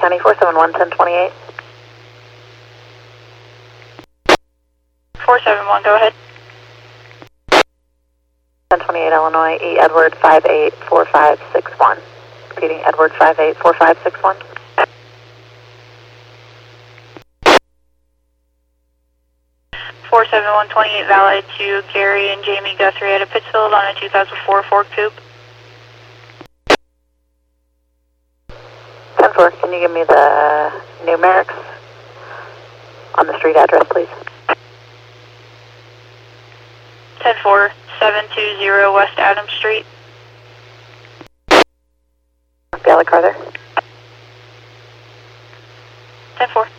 County 471 1028. 471, go ahead. 1028 Illinois, E. Edward 584561. Repeating, Edward 584561. Four 7128 Valet to Gary and Jamie Guthrie at a Pittsfield on a 2004 Ford Coupe. 10-4, can you give me the numerics on the street address, please? 10-4, 720 West Adams Street. The other car there? 10-4.